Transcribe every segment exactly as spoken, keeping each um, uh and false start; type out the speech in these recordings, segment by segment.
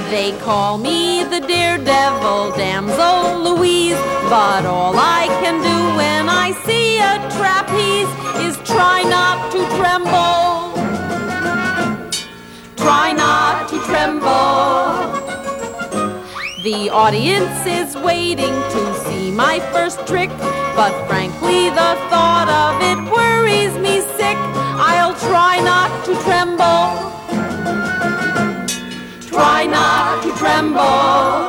They call me the daredevil damsel Louise, but all I can do when I see a trapeze is try not to tremble. Try not to tremble. The audience is waiting to see my first trick, but frankly the thought of it worries me sick. I'll try not to tremble. Try not to tremble.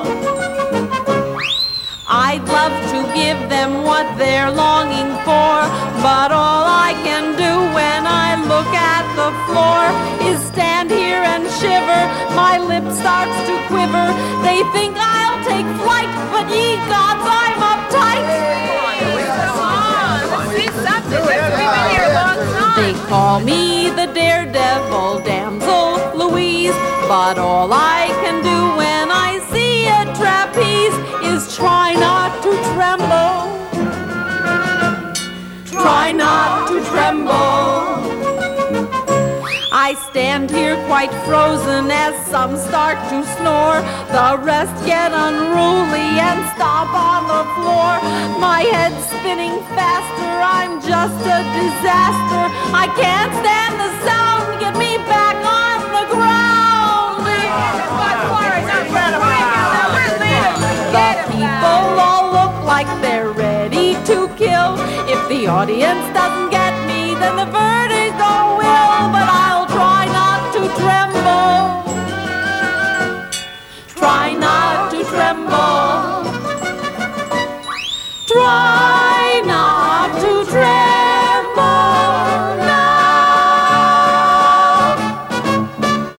I'd love to give them what they're longing for, but all I can do when I look at the floor is stand here and shiver. My lip starts to quiver. They think I'll take flight, but ye gods, I'm uptight. They call me the daredevil damsel Louise, but all I can do when I see a trapeze is try not to tremble. Try not to tremble. I stand here quite frozen as some start to snore. The rest get unruly and stomp on the floor. My head's spinning faster, I'm just a disaster. I can't stand the sound, get me back on the ground. The people all look like they're ready to kill. If the audience doesn't get me, then the verse